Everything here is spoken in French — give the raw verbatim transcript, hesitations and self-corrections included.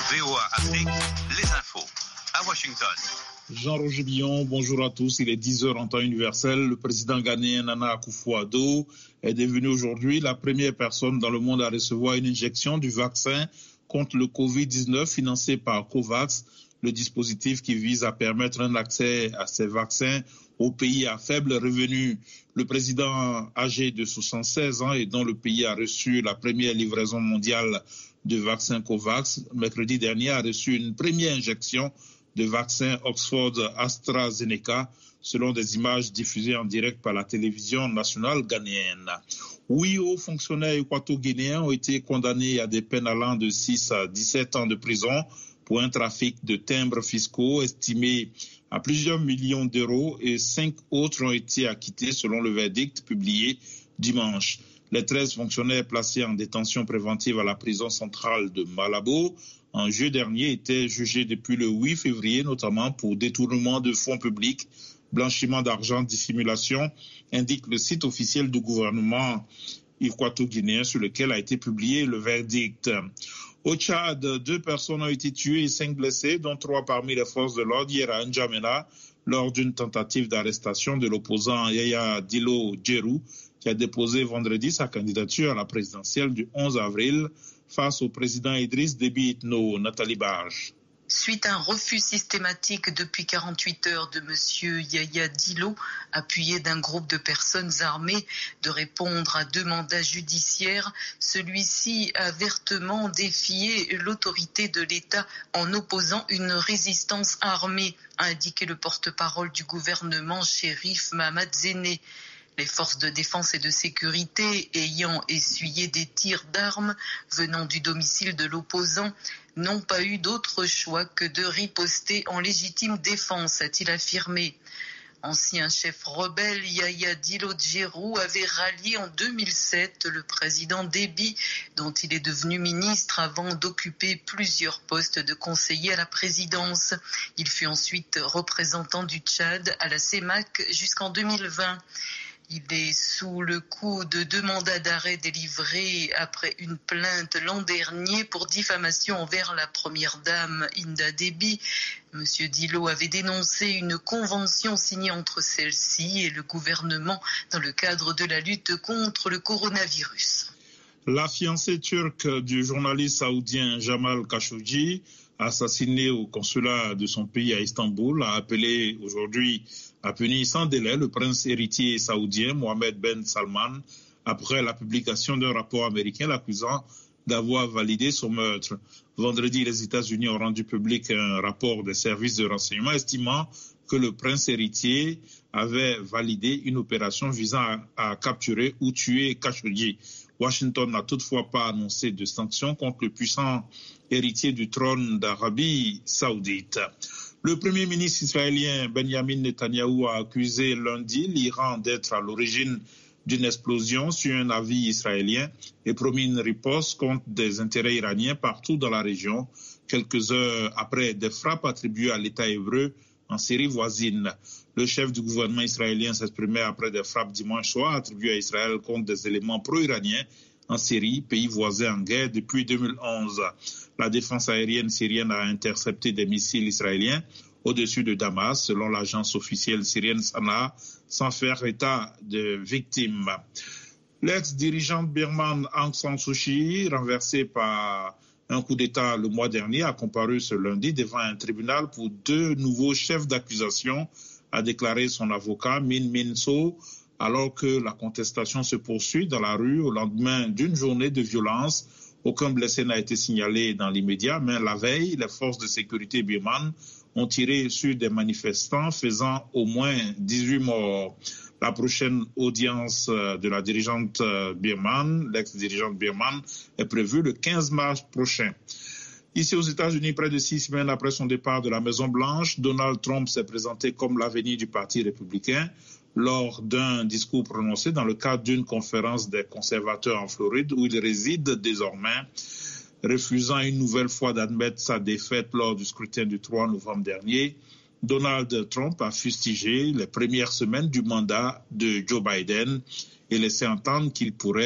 V O A Afrique, les infos à Washington. Jean-Roger Billon, bonjour à tous. Il est dix heures en temps universel. Le président ghanéen Nana Akufo-Addo est devenu aujourd'hui la première personne dans le monde à recevoir une injection du vaccin contre le covid dix-neuf financé par COVAX, le dispositif qui vise à permettre un accès à ces vaccins aux pays à faible revenu. Le président âgé de soixante-seize ans et dont le pays a reçu la première livraison mondiale de vaccins COVAX, mercredi dernier a reçu une première injection de vaccin Oxford AstraZeneca, selon des images diffusées en direct par la télévision nationale ghanéenne. Huit hauts fonctionnaires équato-guinéens ont été condamnés à des peines allant de six à dix-sept ans de prison pour un trafic de timbres fiscaux estimé à plusieurs millions d'euros et cinq autres ont été acquittés selon le verdict publié dimanche. Les treize fonctionnaires placés en détention préventive à la prison centrale de Malabo en juillet dernier étaient jugés depuis le huit février, notamment pour détournement de fonds publics, blanchiment d'argent, dissimulation, indique le site officiel du gouvernement équato-guinéen sur lequel a été publié le verdict. Au Tchad, deux personnes ont été tuées et cinq blessées, dont trois parmi les forces de l'ordre hier à N'Djamena, lors d'une tentative d'arrestation de l'opposant Yaya Dilo Djerou, qui a déposé vendredi sa candidature à la présidentielle du onze avril face au président Idriss Déby Itno. Nathalie Barge. Suite à un refus systématique depuis quarante-huit heures de M. Yaya Dilo, appuyé d'un groupe de personnes armées, de répondre à deux mandats judiciaires, celui-ci a vertement défié l'autorité de l'État en opposant une résistance armée, a indiqué le porte-parole du gouvernement, Chérif Mahamat Zéné. Les forces de défense et de sécurité, ayant essuyé des tirs d'armes venant du domicile de l'opposant, n'ont pas eu d'autre choix que de riposter en légitime défense, a-t-il affirmé. Ancien chef rebelle, Yaya Dilo Djerou avait rallié en deux mille sept le président Déby, dont il est devenu ministre avant d'occuper plusieurs postes de conseiller à la présidence. Il fut ensuite représentant du Tchad à la CEMAC jusqu'en deux mille vingt. Il est sous le coup de deux mandats d'arrêt délivrés après une plainte l'an dernier pour diffamation envers la première dame Inda Déby. Monsieur Dilo avait dénoncé une convention signée entre celle-ci et le gouvernement dans le cadre de la lutte contre le coronavirus. La fiancée turque du journaliste saoudien Jamal Khashoggi, assassiné au consulat de son pays à Istanbul, a appelé aujourd'hui à punir sans délai le prince héritier saoudien Mohammed Ben Salman après la publication d'un rapport américain l'accusant d'avoir validé son meurtre. Vendredi, les États-Unis ont rendu public un rapport des services de renseignement estimant que le prince héritier avait validé une opération visant à, à capturer ou tuer Khashoggi. Washington n'a toutefois pas annoncé de sanctions contre le puissant héritier du trône d'Arabie saoudite. Le premier ministre israélien Benjamin Netanyahou a accusé lundi l'Iran d'être à l'origine d'une explosion sur un navire israélien et promis une riposte contre des intérêts iraniens partout dans la région, quelques heures après des frappes attribuées à l'État hébreu en Syrie voisine. Le chef du gouvernement israélien s'exprimait après des frappes dimanche soir attribuées à Israël contre des éléments pro-iraniens en Syrie, pays voisin en guerre depuis deux mille onze. La défense aérienne syrienne a intercepté des missiles israéliens au-dessus de Damas, selon l'agence officielle syrienne Sanaa, sans faire état de victimes. L'ex-dirigeante birmane Aung San Suu Kyi, renversée par un coup d'État le mois dernier, a comparu ce lundi devant un tribunal pour deux nouveaux chefs d'accusation, a déclaré son avocat Min Min So, alors que la contestation se poursuit dans la rue au lendemain d'une journée de violence. Aucun blessé n'a été signalé dans l'immédiat, mais la veille, les forces de sécurité birmanes ont tiré sur des manifestants, faisant au moins dix-huit morts. La prochaine audience de la dirigeante birmane, l'ex-dirigeante birmane, est prévue le quinze mars prochain. Ici aux États-Unis, près de six semaines après son départ de la Maison-Blanche, Donald Trump s'est présenté comme l'avenir du Parti républicain lors d'un discours prononcé dans le cadre d'une conférence des conservateurs en Floride où il réside désormais, refusant une nouvelle fois d'admettre sa défaite lors du scrutin du trois novembre dernier. Donald Trump a fustigé les premières semaines du mandat de Joe Biden et laissé entendre qu'il pourrait